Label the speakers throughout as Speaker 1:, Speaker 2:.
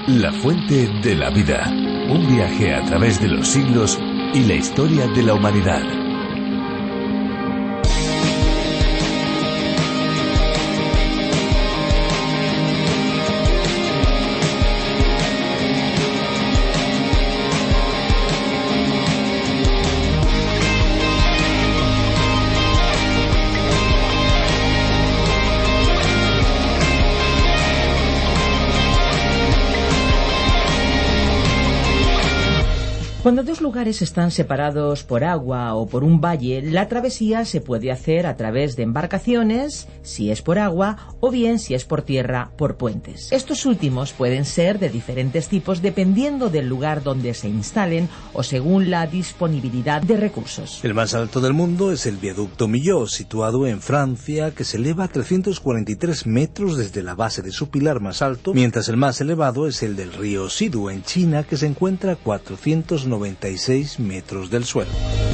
Speaker 1: La fuente de la vida. Un viaje a través de los siglos y la historia de la humanidad.
Speaker 2: Cuando dos lugares están separados por agua o por un valle, la travesía se puede hacer a través de embarcaciones, si es por agua, o bien, si es por tierra, por puentes. Estos últimos pueden ser de diferentes tipos dependiendo del lugar donde se instalen o según la disponibilidad de recursos.
Speaker 3: El más alto del mundo es el viaducto Millau, situado en Francia, que se eleva a 343 metros desde la base de su pilar más alto, mientras el más elevado es el del río Sidu, en China, que se encuentra a 496 metros del suelo.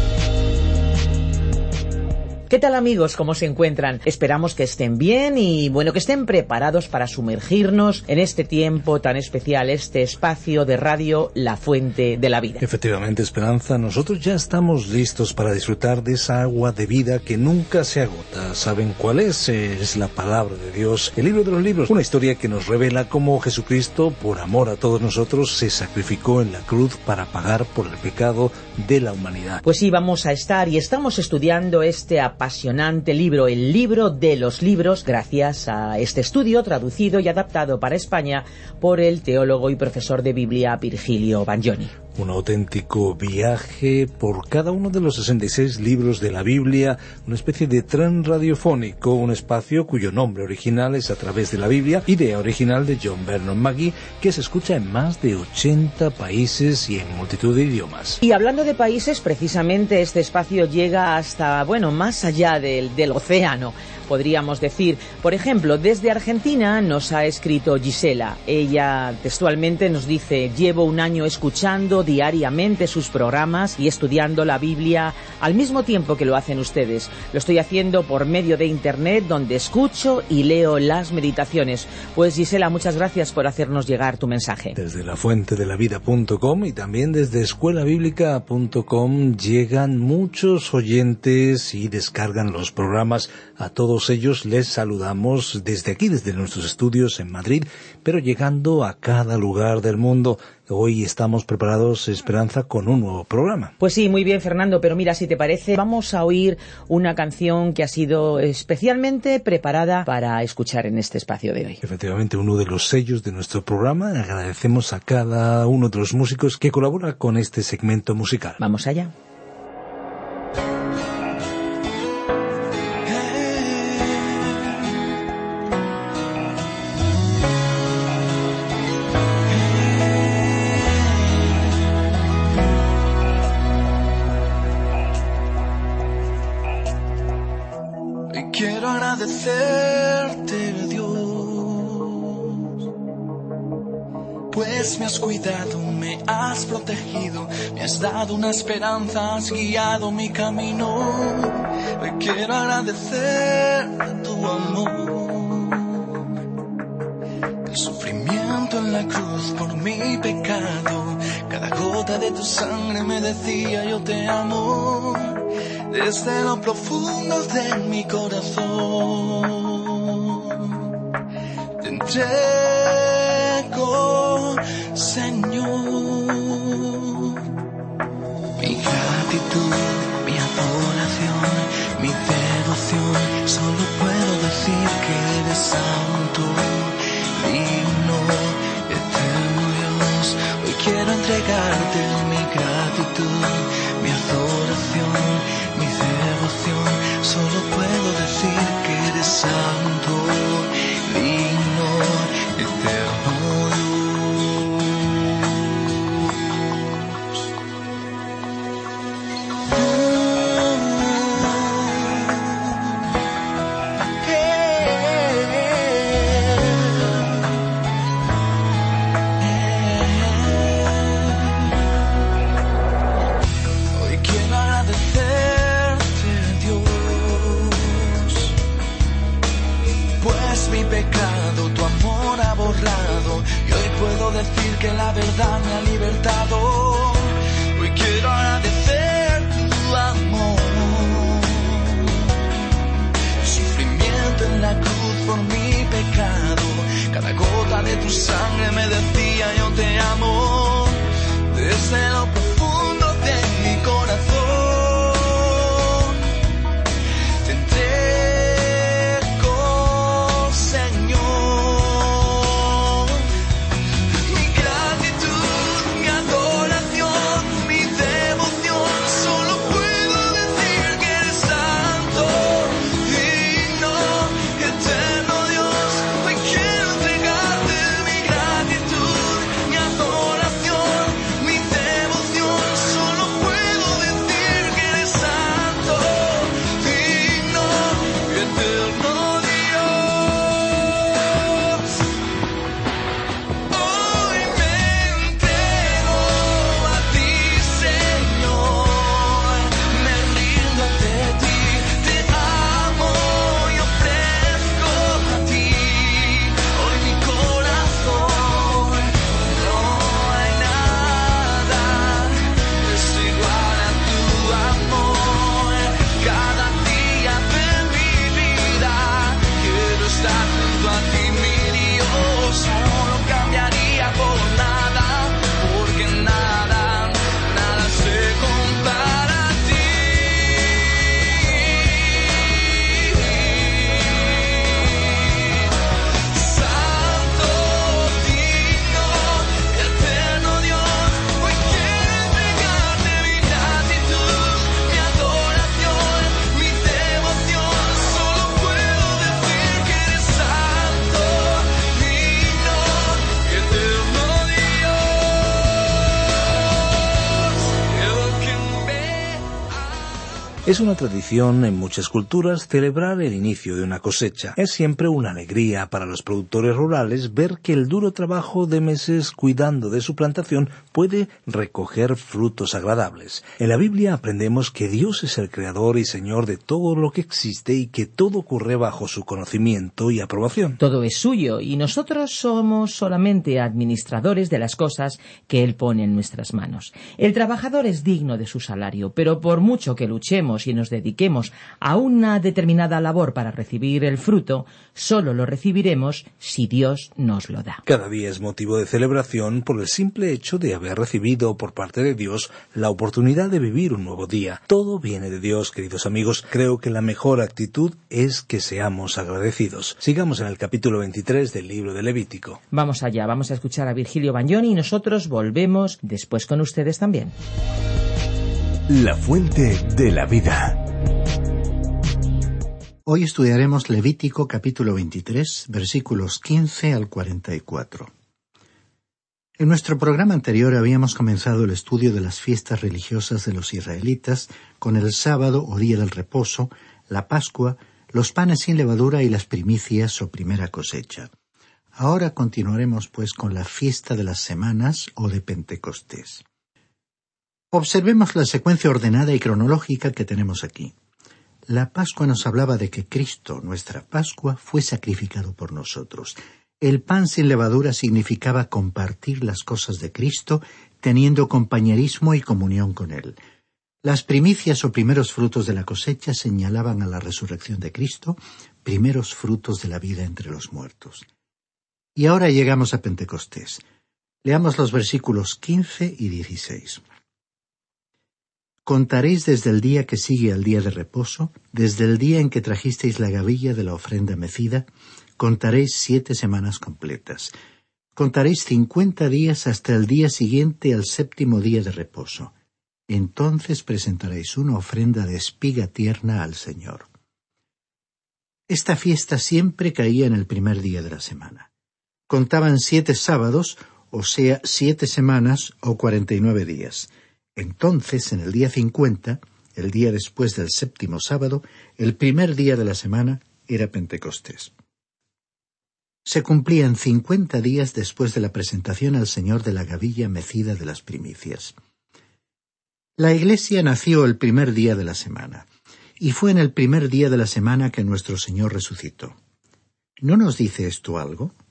Speaker 2: ¿Qué tal, amigos? ¿Cómo se encuentran? Esperamos que estén bien y, bueno, que estén preparados para sumergirnos en este tiempo tan especial, este espacio de radio, La Fuente de la Vida.
Speaker 3: Efectivamente, Esperanza, nosotros ya estamos listos para disfrutar de esa agua de vida que nunca se agota. ¿Saben cuál es? Es la palabra de Dios, el libro de los libros, una historia que nos revela cómo Jesucristo, por amor a todos nosotros, se sacrificó en la cruz para pagar por el pecado de la humanidad.
Speaker 2: Pues sí, vamos a estar y estamos estudiando este apasionante libro, el libro de los libros, gracias a este estudio traducido y adaptado para España por el teólogo y profesor de Biblia Virgilio Bagnoni.
Speaker 3: Un auténtico viaje por cada uno de los 66 libros de la Biblia, una especie de tren radiofónico, un espacio cuyo nombre original es A través de la Biblia, idea original de John Vernon Mackey, que se escucha en más de 80 países y en multitud de idiomas.
Speaker 2: Y hablando de países, precisamente este espacio llega hasta, bueno, más allá del océano, podríamos decir. Por ejemplo, desde Argentina nos ha escrito Gisela. Ella textualmente nos dice: llevo un año escuchando diariamente sus programas y estudiando la Biblia al mismo tiempo que lo hacen ustedes. Lo estoy haciendo por medio de internet, donde escucho y leo las meditaciones. Pues Gisela, muchas gracias por hacernos llegar tu mensaje.
Speaker 3: Desde lafuentedelavida.com y también desde escuelabiblica.com llegan muchos oyentes y descargan los programas. A todos ellos les saludamos desde aquí, desde nuestros estudios en Madrid, pero llegando a cada lugar del mundo. Hoy estamos preparados, Esperanza, con un nuevo programa.
Speaker 2: Pues sí, muy bien, Fernando, pero mira, si te parece, vamos a oír una canción que ha sido especialmente preparada para escuchar en este espacio de hoy.
Speaker 3: Efectivamente, uno de los sellos de nuestro programa. Agradecemos a cada uno de los músicos que colabora con este segmento musical.
Speaker 2: Vamos allá.
Speaker 4: Quiero agradecerte, Dios, pues me has cuidado, me has protegido, me has dado una esperanza, has guiado mi camino. Hoy quiero agradecer tu amor, el sufrimiento en la cruz por mi pecado. Cada gota de tu sangre me decía: yo te amo. Desde lo profundo de mi corazón te entrego, Señor, mi gratitud, mi adoración, mi devoción. Solo puedo decir que eres santo, digno, eterno Dios. Hoy quiero entregarte mi gratitud, mi adoración, mi devoción. Solo puedo decir que eres santo, digno, eterno mi pecado, tu amor ha borrado, y hoy puedo decir que la verdad me ha libertado. Hoy quiero agradecer tu amor. El sufrimiento en la cruz por mi pecado. Cada gota de tu sangre me decía yo te amo. Desde lo profundo de mi corazón te entrego, Señor, mi gratitud, mi adoración, mi devoción. Solo puedo decir que eres santo, digno, eterno Dios. Hoy quiero entregarte mi gratitud, mi adoración, mi devoción. Solo puedo decir que eres santo, digno, eterno Dios. Hoy me entrego a ti, Señor, me rindo ante ti, te amo y ofrezco a ti hoy mi corazón. No hay nada es igual a tu amor. Cada día de mi vida quiero estar junto a ti, mi Dios. No lo cambiaría por nada, porque nada se compara a ti. Santo, digno, eterno Dios. Hoy quiero entregarte mi gratitud, mi adoración, mi devoción. Solo puedo decir que eres santo, digno, eterno Dios. El que me
Speaker 3: Es una tradición en muchas culturas celebrar el inicio de una cosecha. Es siempre una alegría para los productores rurales ver que el duro trabajo de meses cuidando de su plantación puede recoger frutos agradables. En la Biblia aprendemos que Dios es el creador y señor de todo lo que existe y que todo ocurre bajo su conocimiento y aprobación.
Speaker 2: Todo es suyo y nosotros somos solamente administradores de las cosas que Él pone en nuestras manos. El trabajador es digno de su salario, pero por mucho que luchemos y nos dediquemos a una determinada labor para recibir el fruto, solo lo recibiremos si Dios nos lo da.
Speaker 3: Cada día es motivo de celebración por el simple hecho de haber recibido por parte de Dios la oportunidad de vivir un nuevo día. Todo viene de Dios, queridos amigos. Creo que la mejor actitud es que seamos agradecidos. Sigamos en el capítulo 23 del libro de Levítico.
Speaker 2: Vamos allá, vamos a escuchar a Virgilio Bagnoni y nosotros volvemos después con ustedes también.
Speaker 1: La fuente de la vida.
Speaker 5: Hoy estudiaremos Levítico capítulo 23, versículos 15 al 44. En nuestro programa anterior habíamos comenzado el estudio de las fiestas religiosas de los israelitas con el sábado o día del reposo, la Pascua, los panes sin levadura y las primicias o primera cosecha. Ahora continuaremos pues con la fiesta de las semanas o de Pentecostés. Observemos la secuencia ordenada y cronológica que tenemos aquí. La Pascua nos hablaba de que Cristo, nuestra Pascua, fue sacrificado por nosotros. El pan sin levadura significaba compartir las cosas de Cristo, teniendo compañerismo y comunión con Él. Las primicias o primeros frutos de la cosecha señalaban a la resurrección de Cristo, primeros frutos de la vida entre los muertos. Y ahora llegamos a Pentecostés. Leamos los versículos 15 y 16. Contaréis desde el día que sigue al día de reposo, desde el día en que trajisteis la gavilla de la ofrenda mecida, contaréis 7 semanas completas. Contaréis 50 días hasta el día siguiente al 7º día de reposo. Entonces presentaréis una ofrenda de espiga tierna al Señor. Esta fiesta siempre caía en el primer día de la semana. Contaban 7 sábados, o sea, 7 semanas o 49 días. Entonces, en el día 50, el día después del 7º sábado, el primer día de la semana era Pentecostés. Se cumplían 50 días después de la presentación al Señor de la gavilla mecida de las primicias. La Iglesia nació el primer día de la semana, y fue en el primer día de la semana que nuestro Señor resucitó. ¿No nos dice esto algo?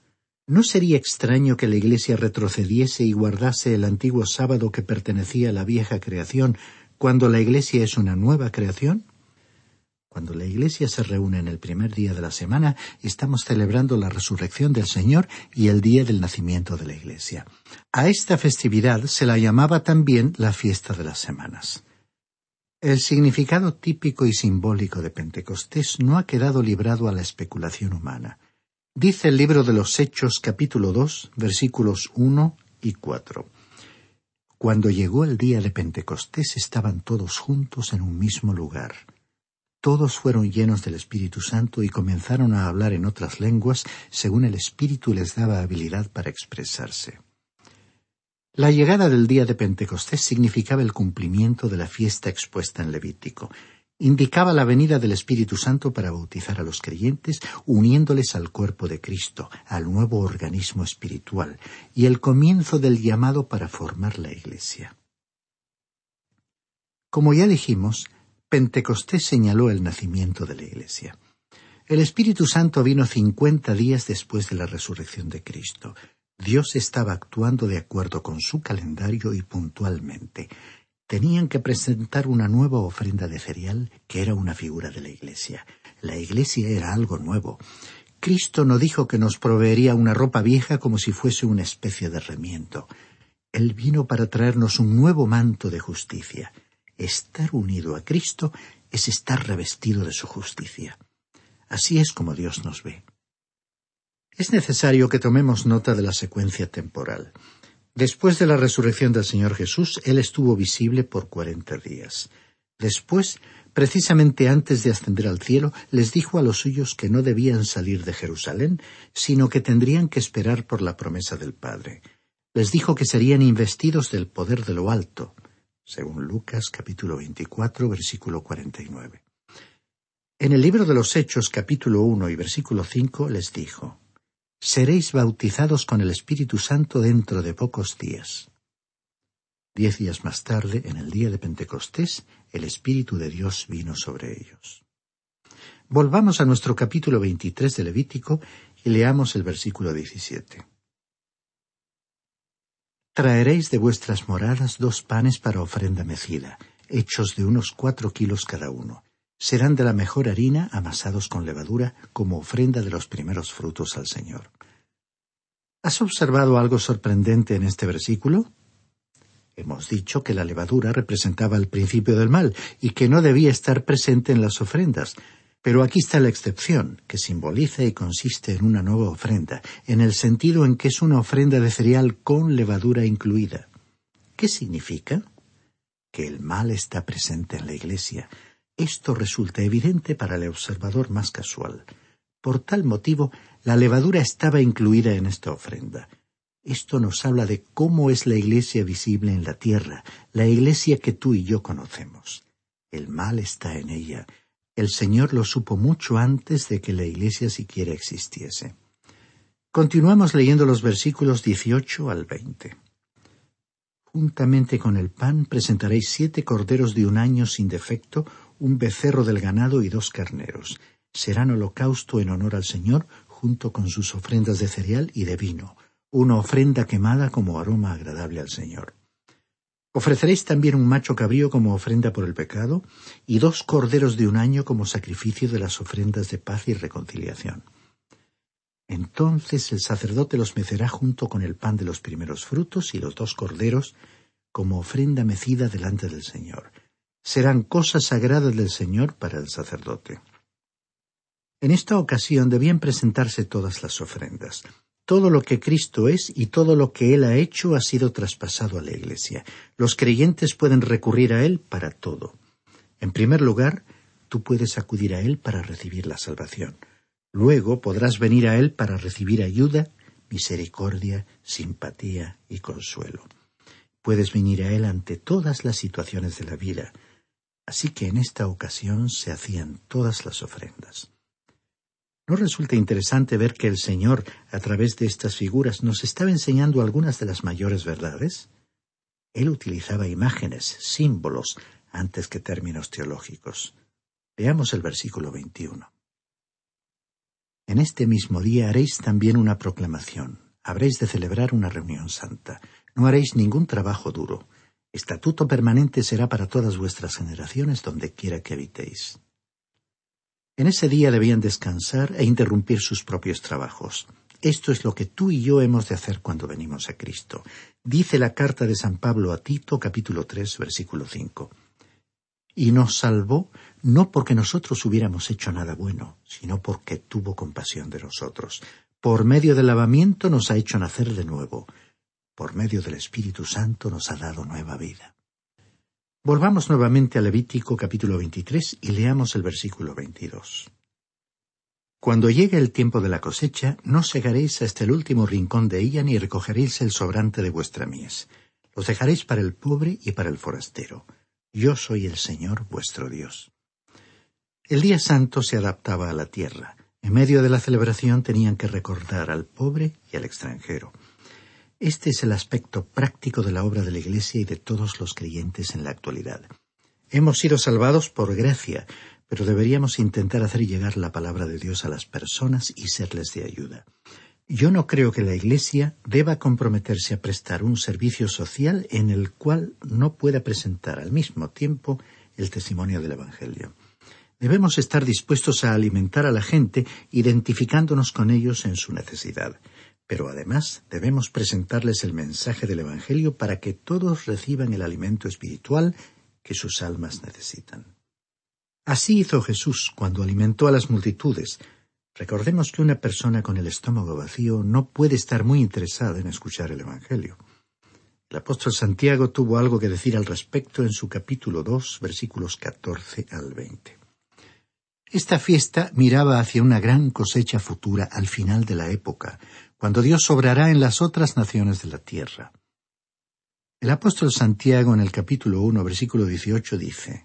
Speaker 5: ¿No sería extraño que la Iglesia retrocediese y guardase el antiguo sábado que pertenecía a la vieja creación, cuando la Iglesia es una nueva creación? Cuando la Iglesia se reúne en el primer día de la semana, estamos celebrando la resurrección del Señor y el día del nacimiento de la Iglesia. A esta festividad se la llamaba también la fiesta de las semanas. El significado típico y simbólico de Pentecostés no ha quedado librado a la especulación humana. Dice el libro de los Hechos, capítulo 2, versículos 1 y 4. Cuando llegó el día de Pentecostés estaban todos juntos en un mismo lugar. Todos fueron llenos del Espíritu Santo y comenzaron a hablar en otras lenguas según el Espíritu les daba habilidad para expresarse. La llegada del día de Pentecostés significaba el cumplimiento de la fiesta expuesta en Levítico. Indicaba la venida del Espíritu Santo para bautizar a los creyentes, uniéndoles al cuerpo de Cristo, al nuevo organismo espiritual, y el comienzo del llamado para formar la Iglesia. Como ya dijimos, Pentecostés señaló el nacimiento de la Iglesia. El Espíritu Santo vino 50 días después de la resurrección de Cristo. Dios estaba actuando de acuerdo con su calendario y puntualmente. Tenían que presentar una nueva ofrenda de cereal, que era una figura de la Iglesia. La Iglesia era algo nuevo. Cristo no dijo que nos proveería una ropa vieja como si fuese una especie de remiendo. Él vino para traernos un nuevo manto de justicia. Estar unido a Cristo es estar revestido de su justicia. Así es como Dios nos ve. Es necesario que tomemos nota de la secuencia temporal. Después de la resurrección del Señor Jesús, Él estuvo visible por 40 días. Después, precisamente antes de ascender al cielo, les dijo a los suyos que no debían salir de Jerusalén, sino que tendrían que esperar por la promesa del Padre. Les dijo que serían investidos del poder de lo alto, según Lucas capítulo 24, versículo 49. En el libro de los Hechos, capítulo 1 y versículo 5, les dijo: «Seréis bautizados con el Espíritu Santo dentro de pocos días». 10 días más tarde, en el día de Pentecostés, el Espíritu de Dios vino sobre ellos. Volvamos a nuestro capítulo 23 de Levítico y leamos el versículo 17. «Traeréis de vuestras moradas 2 panes para ofrenda mecida, hechos de unos 4 kilos cada uno. Serán de la mejor harina, amasados con levadura, como ofrenda de los primeros frutos al Señor». ¿Has observado algo sorprendente en este versículo? Hemos dicho que la levadura representaba el principio del mal y que no debía estar presente en las ofrendas. Pero aquí está la excepción, que simboliza y consiste en una nueva ofrenda, en el sentido en que es una ofrenda de cereal con levadura incluida. ¿Qué significa? Que el mal está presente en la Iglesia. Esto resulta evidente para el observador más casual. Por tal motivo, la levadura estaba incluida en esta ofrenda. Esto nos habla de cómo es la Iglesia visible en la tierra, la Iglesia que tú y yo conocemos. El mal está en ella. El Señor lo supo mucho antes de que la Iglesia siquiera existiese. Continuamos leyendo los versículos 18 al 20. «Juntamente con el pan presentaréis 7 corderos de 1 año sin defecto, un becerro del ganado y 2 carneros. Serán holocausto en honor al Señor, junto con sus ofrendas de cereal y de vino, una ofrenda quemada como aroma agradable al Señor. Ofreceréis también un macho cabrío como ofrenda por el pecado, y 2 corderos de 1 año como sacrificio de las ofrendas de paz y reconciliación. Entonces el sacerdote los mecerá junto con el pan de los primeros frutos y los 2 corderos como ofrenda mecida delante del Señor. Serán cosas sagradas del Señor para el sacerdote». En esta ocasión debían presentarse todas las ofrendas. Todo lo que Cristo es y todo lo que Él ha hecho ha sido traspasado a la Iglesia. Los creyentes pueden recurrir a Él para todo. En primer lugar, tú puedes acudir a Él para recibir la salvación. Luego podrás venir a Él para recibir ayuda, misericordia, simpatía y consuelo. Puedes venir a Él ante todas las situaciones de la vida. Así que en esta ocasión se hacían todas las ofrendas. ¿No resulta interesante ver que el Señor, a través de estas figuras, nos estaba enseñando algunas de las mayores verdades? Él utilizaba imágenes, símbolos, antes que términos teológicos. Veamos el versículo 21. En en este mismo día haréis también una proclamación. Habréis de celebrar una reunión santa. No haréis ningún trabajo duro. Estatuto permanente será para todas vuestras generaciones donde quiera que habitéis. En ese día debían descansar e interrumpir sus propios trabajos. Esto es lo que tú y yo hemos de hacer cuando venimos a Cristo. Dice la carta de San Pablo a Tito, capítulo 3, versículo 5. Y nos salvó no porque nosotros hubiéramos hecho nada bueno, sino porque tuvo compasión de nosotros. Por medio del lavamiento nos ha hecho nacer de nuevo. Por medio del Espíritu Santo nos ha dado nueva vida. Volvamos nuevamente a Levítico capítulo 23 y leamos el versículo 22. Cuando llegue el tiempo de la cosecha, no segaréis hasta el último rincón de ella ni recogeréis el sobrante de vuestra mies. Los dejaréis para el pobre y para el forastero. Yo soy el Señor vuestro Dios. El día santo se adaptaba a la tierra. En medio de la celebración tenían que recordar al pobre y al extranjero. Este es el aspecto práctico de la obra de la Iglesia y de todos los creyentes en la actualidad. Hemos sido salvados por gracia, pero deberíamos intentar hacer llegar la palabra de Dios a las personas y serles de ayuda. Yo no creo que la Iglesia deba comprometerse a prestar un servicio social en el cual no pueda presentar al mismo tiempo el testimonio del Evangelio. Debemos estar dispuestos a alimentar a la gente, identificándonos con ellos en su necesidad. Pero además debemos presentarles el mensaje del Evangelio para que todos reciban el alimento espiritual que sus almas necesitan. Así hizo Jesús cuando alimentó a las multitudes. Recordemos que una persona con el estómago vacío no puede estar muy interesada en escuchar el Evangelio. El apóstol Santiago tuvo algo que decir al respecto en su capítulo 2, versículos 14 al 20. Esta fiesta miraba hacia una gran cosecha futura al final de la época, cuando Dios obrará en las otras naciones de la tierra. El apóstol Santiago en el capítulo 1, versículo 18 dice: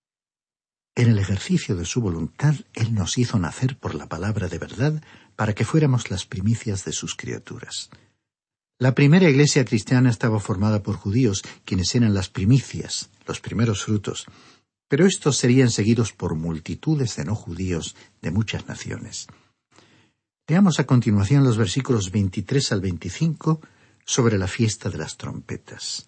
Speaker 5: En el ejercicio de su voluntad, Él nos hizo nacer por la palabra de verdad para que fuéramos las primicias de sus criaturas. La primera iglesia cristiana estaba formada por judíos, quienes eran las primicias, los primeros frutos, pero estos serían seguidos por multitudes de no judíos de muchas naciones. Leamos a continuación los versículos 23 al 25 sobre la fiesta de las trompetas.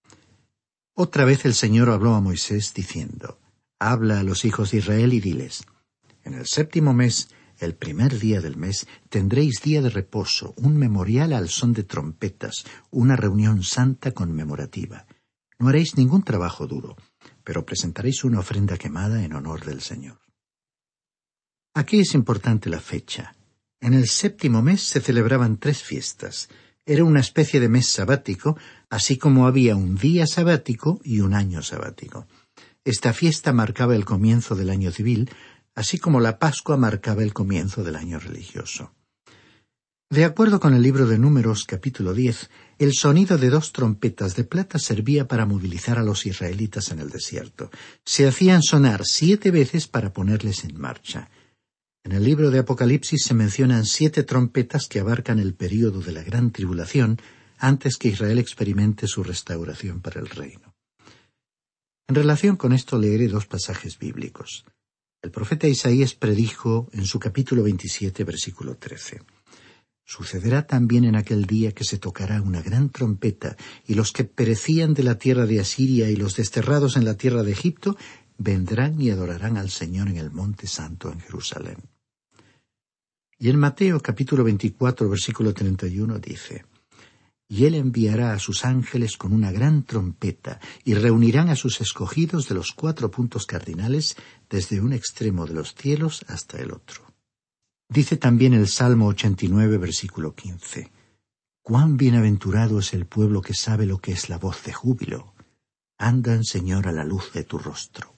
Speaker 5: Otra vez el Señor habló a Moisés diciendo: Habla a los hijos de Israel y diles: En el 7º mes, el primer día del mes, tendréis día de reposo, un memorial al son de trompetas, una reunión santa conmemorativa. No haréis ningún trabajo duro, pero presentaréis una ofrenda quemada en honor del Señor. Aquí es importante la fecha. En el 7º mes se celebraban 3 fiestas. Era una especie de mes sabático, así como había un día sabático y un año sabático. Esta fiesta marcaba el comienzo del año civil, así como la Pascua marcaba el comienzo del año religioso. De acuerdo con el libro de Números, capítulo 10, el sonido de 2 trompetas de plata servía para movilizar a los israelitas en el desierto. Se hacían sonar 7 veces para ponerles en marcha. En el libro de Apocalipsis se mencionan 7 trompetas que abarcan el período de la gran tribulación antes que Israel experimente su restauración para el reino. En relación con esto leeré 2 pasajes bíblicos. El profeta Isaías predijo en su capítulo 27, versículo 13. Sucederá también en aquel día que se tocará una gran trompeta, y los que perecían de la tierra de Asiria y los desterrados en la tierra de Egipto vendrán y adorarán al Señor en el monte santo en Jerusalén. Y en Mateo capítulo 24, versículo 31 dice: Y Él enviará a sus ángeles con una gran trompeta, y reunirán a sus escogidos de los 4 puntos cardinales, desde un extremo de los cielos hasta el otro. Dice también el Salmo 89, versículo 15: Cuán bienaventurado es el pueblo que sabe lo que es la voz de júbilo. Andan, Señor, a la luz de tu rostro.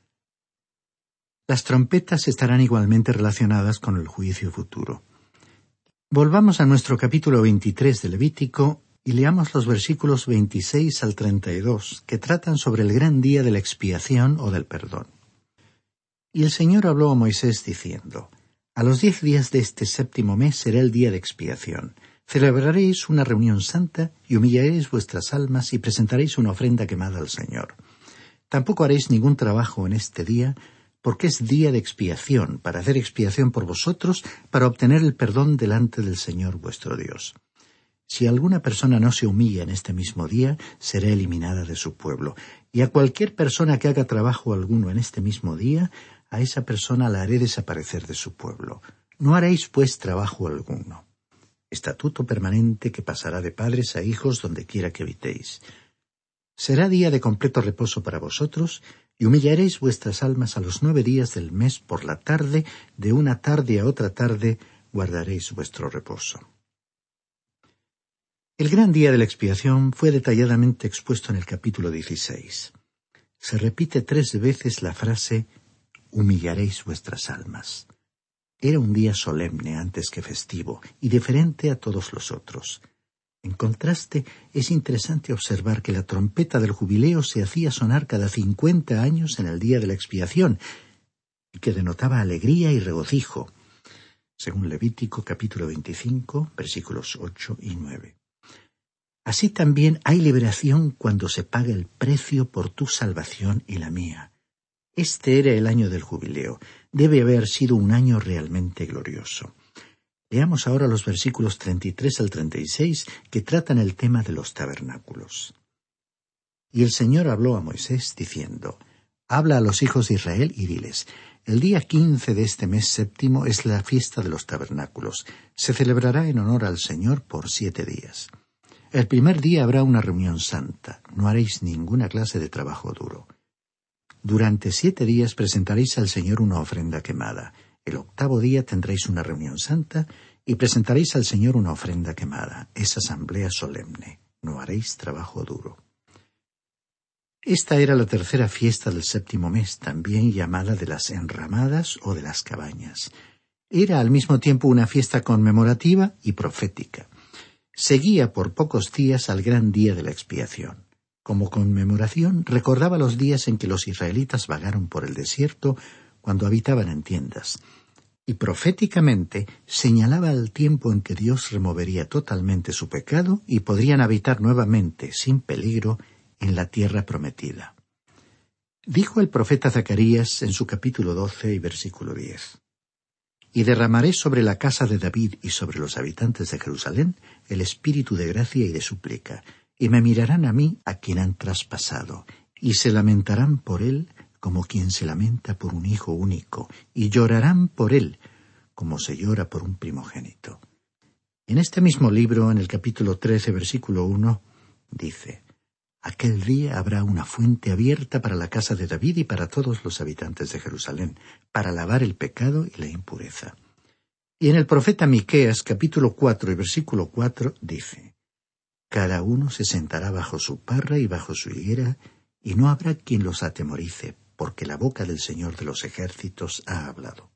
Speaker 5: Las trompetas estarán igualmente relacionadas con el juicio futuro. Volvamos a nuestro capítulo 23 de Levítico y leamos los versículos 26 al 32, que tratan sobre el gran día de la expiación o del perdón. Y el Señor habló a Moisés diciendo: A los 10 días de este 7º mes será el día de expiación. Celebraréis una reunión santa y humillaréis vuestras almas y presentaréis una ofrenda quemada al Señor. Tampoco haréis ningún trabajo en este día, porque es día de expiación, para hacer expiación por vosotros, para obtener el perdón delante del Señor vuestro Dios. Si alguna persona no se humilla en este mismo día, será eliminada de su pueblo. Y a cualquier persona que haga trabajo alguno en este mismo día, a esa persona la haré desaparecer de su pueblo. No haréis, pues, trabajo alguno. Estatuto permanente que pasará de padres a hijos donde quiera que habitéis. Será día de completo reposo para vosotros, y humillaréis vuestras almas a los 9 días del mes por la tarde, de una tarde a otra tarde guardaréis vuestro reposo. El gran día de la expiación fue detalladamente expuesto en el capítulo 16. Se repite 3 veces la frase «humillaréis vuestras almas». Era un día solemne antes que festivo y diferente a todos los otros. En contraste, es interesante observar que la trompeta del jubileo se hacía sonar cada 50 años en el día de la expiación, y que denotaba alegría y regocijo, según Levítico capítulo 25, versículos 8 y 9. Así también hay liberación cuando se paga el precio por tu salvación y la mía. Este era el año del jubileo. Debe haber sido un año realmente glorioso. Leamos ahora los versículos 33 al 36 que tratan el tema de los tabernáculos. Y el Señor habló a Moisés diciendo: Habla a los hijos de Israel y diles: el día 15 de este mes séptimo es la fiesta de los tabernáculos. Se celebrará en honor al Señor por 7 días. El primer día habrá una reunión santa. No haréis ninguna clase de trabajo duro. Durante 7 días presentaréis al Señor una ofrenda quemada. El 8º día tendréis una reunión santa y presentaréis al Señor una ofrenda quemada. Es asamblea solemne. No haréis trabajo duro. Esta era la 3ª fiesta del 7º mes, también llamada de las enramadas o de las cabañas. Era al mismo tiempo una fiesta conmemorativa y profética. Seguía por pocos días al gran día de la expiación. Como conmemoración, recordaba los días en que los israelitas vagaron por el desierto cuando habitaban en tiendas. Y proféticamente señalaba el tiempo en que Dios removería totalmente su pecado y podrían habitar nuevamente, sin peligro, en la tierra prometida. Dijo el profeta Zacarías en su capítulo 12 y versículo 10: Y derramaré sobre la casa de David y sobre los habitantes de Jerusalén el espíritu de gracia y de súplica, y me mirarán a mí, a quien han traspasado, y se lamentarán por él como quien se lamenta por un hijo único, y llorarán por él como se llora por un primogénito. En este mismo libro, en el capítulo 13, versículo 1, dice: Aquel día habrá una fuente abierta para la casa de David y para todos los habitantes de Jerusalén, para lavar el pecado y la impureza. Y en el profeta Miqueas, capítulo 4 y versículo 4, dice: Cada uno se sentará bajo su parra y bajo su higuera, y no habrá quien los atemorice, porque la boca del Señor de los ejércitos ha hablado.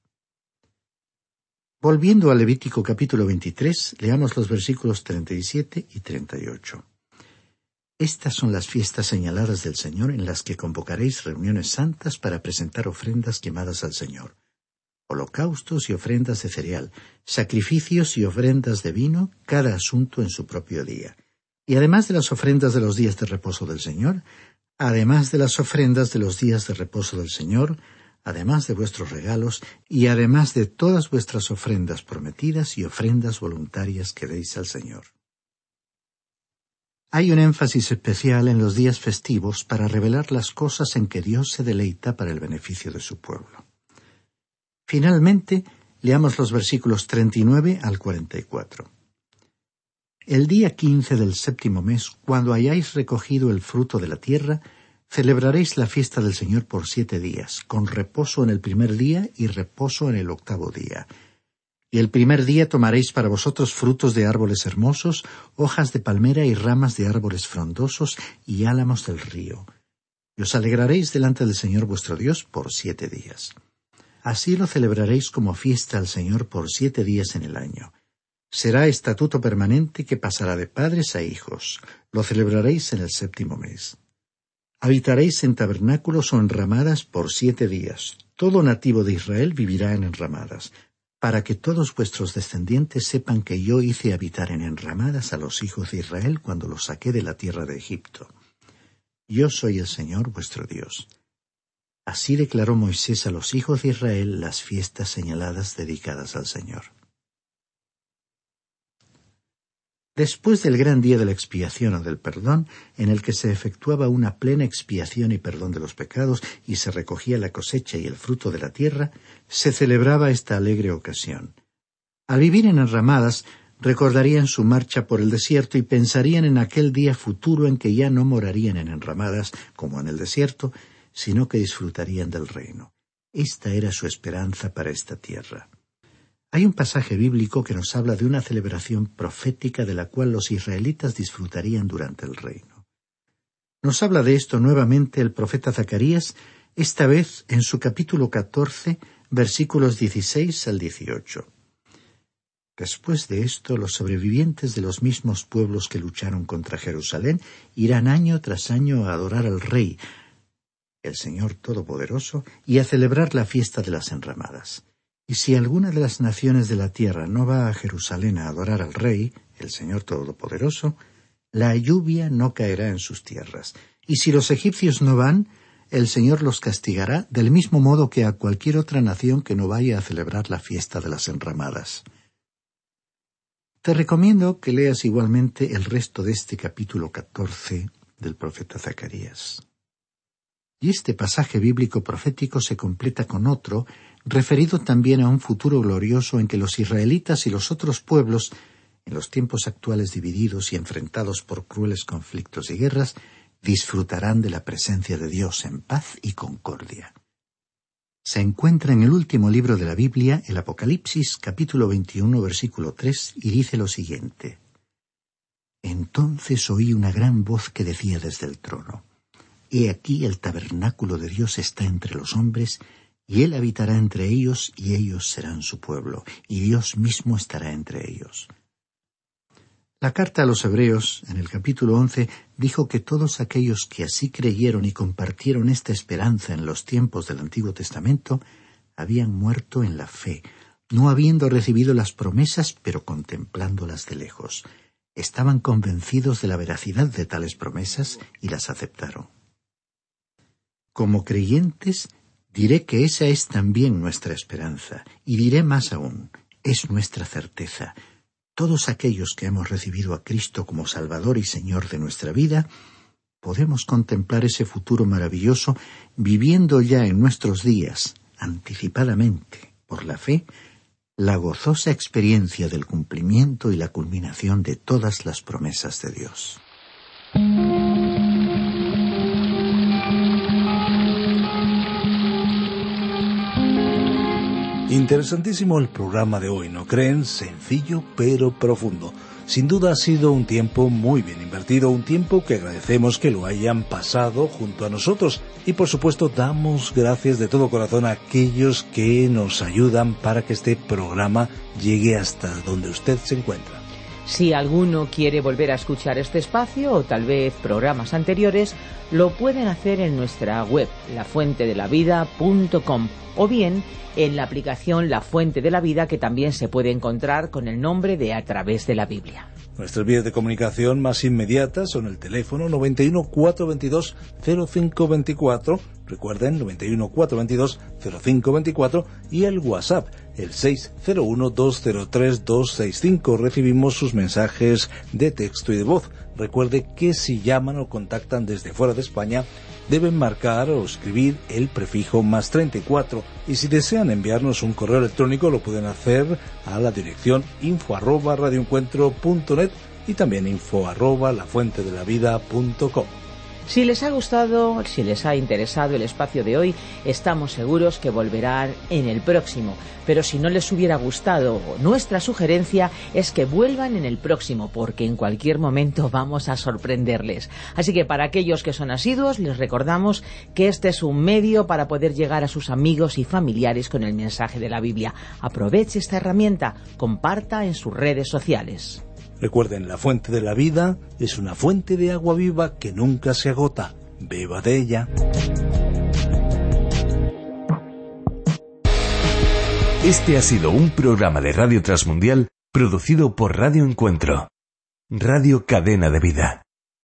Speaker 5: Volviendo a Levítico capítulo 23, leamos los versículos 37 y 38. Estas son las fiestas señaladas del Señor en las que convocaréis reuniones santas para presentar ofrendas quemadas al Señor, holocaustos y ofrendas de cereal, sacrificios y ofrendas de vino, cada asunto en su propio día. Y además de las ofrendas de los días de reposo del Señor, además de las ofrendas de los días de reposo del Señor, además de vuestros regalos, y además de todas vuestras ofrendas prometidas y ofrendas voluntarias que deis al Señor. Hay un énfasis especial en los días festivos para revelar las cosas en que Dios se deleita para el beneficio de su pueblo. Finalmente, leamos los versículos 39 al 44. El día 15 del 7º mes, cuando hayáis recogido el fruto de la tierra, celebraréis la fiesta del Señor por 7 días, con reposo en el primer día y reposo en el 8º día. Y el primer día tomaréis para vosotros frutos de árboles hermosos, hojas de palmera y ramas de árboles frondosos y álamos del río. Y os alegraréis delante del Señor vuestro Dios por 7 días. Así lo celebraréis como fiesta al Señor por 7 días en el año. Será estatuto permanente que pasará de padres a hijos. Lo celebraréis en el 7º mes. Habitaréis en tabernáculos o enramadas por 7 días. Todo nativo de Israel vivirá en enramadas, para que todos vuestros descendientes sepan que yo hice habitar en enramadas a los hijos de Israel cuando los saqué de la tierra de Egipto. Yo soy el Señor vuestro Dios. Así declaró Moisés a los hijos de Israel las fiestas señaladas dedicadas al Señor. Después del gran día de la expiación o del perdón, en el que se efectuaba una plena expiación y perdón de los pecados y se recogía la cosecha y el fruto de la tierra, se celebraba esta alegre ocasión. Al vivir en enramadas, recordarían su marcha por el desierto y pensarían en aquel día futuro en que ya no morarían en enramadas como en el desierto, sino que disfrutarían del reino. Esta era su esperanza para esta tierra. Hay un pasaje bíblico que nos habla de una celebración profética de la cual los israelitas disfrutarían durante el reino. Nos habla de esto nuevamente el profeta Zacarías, esta vez en su capítulo 14, versículos 16 al 18. Después de esto, los sobrevivientes de los mismos pueblos que lucharon contra Jerusalén irán año tras año a adorar al Rey, el Señor Todopoderoso, y a celebrar la fiesta de las enramadas. Y si alguna de las naciones de la tierra no va a Jerusalén a adorar al Rey, el Señor Todopoderoso, la lluvia no caerá en sus tierras. Y si los egipcios no van, el Señor los castigará del mismo modo que a cualquier otra nación que no vaya a celebrar la fiesta de las enramadas. Te recomiendo que leas igualmente el resto de este capítulo 14 del profeta Zacarías. Y este pasaje bíblico profético se completa con otro, referido también a un futuro glorioso en que los israelitas y los otros pueblos, en los tiempos actuales divididos y enfrentados por crueles conflictos y guerras, disfrutarán de la presencia de Dios en paz y concordia. Se encuentra en el último libro de la Biblia, el Apocalipsis, capítulo 21, versículo 3, y dice lo siguiente: Entonces oí una gran voz que decía desde el trono: He aquí el tabernáculo de Dios está entre los hombres, y Él habitará entre ellos, y ellos serán su pueblo, y Dios mismo estará entre ellos. La carta a los Hebreos, en el capítulo 11, dijo que todos aquellos que así creyeron y compartieron esta esperanza en los tiempos del Antiguo Testamento, habían muerto en la fe, no habiendo recibido las promesas, pero contemplándolas de lejos. Estaban convencidos de la veracidad de tales promesas y las aceptaron. Como creyentes, diré que esa es también nuestra esperanza, y diré más aún, es nuestra certeza. Todos aquellos que hemos recibido a Cristo como Salvador y Señor de nuestra vida, podemos contemplar ese futuro maravilloso viviendo ya en nuestros días, anticipadamente, por la fe, la gozosa experiencia del cumplimiento y la culminación de todas las promesas de Dios.
Speaker 3: Interesantísimo el programa de hoy, ¿no creen? Sencillo pero profundo. Sin duda ha sido un tiempo muy bien invertido, un tiempo que agradecemos que lo hayan pasado junto a nosotros. Y por supuesto damos gracias de todo corazón a aquellos que nos ayudan para que este programa llegue hasta donde usted se encuentra.
Speaker 2: Si alguno quiere volver a escuchar este espacio o tal vez programas anteriores, lo pueden hacer en nuestra web, lafuentedelavida.com, o bien en la aplicación La Fuente de la Vida, que también se puede encontrar con el nombre de A Través de la Biblia.
Speaker 3: Nuestras vías de comunicación más inmediatas son el teléfono 91 422 0524, recuerden 91 422 0524, y el WhatsApp, el 601 203 265. Recibimos sus mensajes de texto y de voz. Recuerde que si llaman o contactan desde fuera de España, deben marcar o escribir el prefijo más 34, y si desean enviarnos un correo electrónico lo pueden hacer a la dirección info@radioencuentro.net y también info@lafuentedelavida.com.
Speaker 2: Si les ha gustado, si les ha interesado el espacio de hoy, estamos seguros que volverán en el próximo. Pero si no les hubiera gustado, nuestra sugerencia es que vuelvan en el próximo, porque en cualquier momento vamos a sorprenderles. Así que para aquellos que son asiduos, les recordamos que este es un medio para poder llegar a sus amigos y familiares con el mensaje de la Biblia. Aproveche esta herramienta, comparta en sus redes sociales.
Speaker 3: Recuerden, la fuente de la vida es una fuente de agua viva que nunca se agota. Beba de ella.
Speaker 1: Este ha sido un programa de Radio Transmundial producido por Radio Encuentro, Radio Cadena de Vida.